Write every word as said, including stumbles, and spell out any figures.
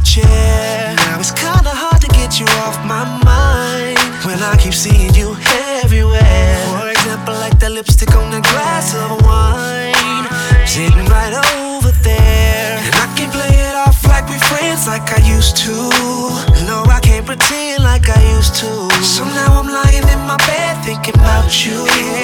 chair. Now it's kinda hard to get you off my mind when I keep seeing you everywhere. For example, like that lipstick on the glass of wine, sitting right over there. And I can't play it off like we friends like I used to. No, I can't pretend like I used to. So now I'm lying in my bed thinking about you.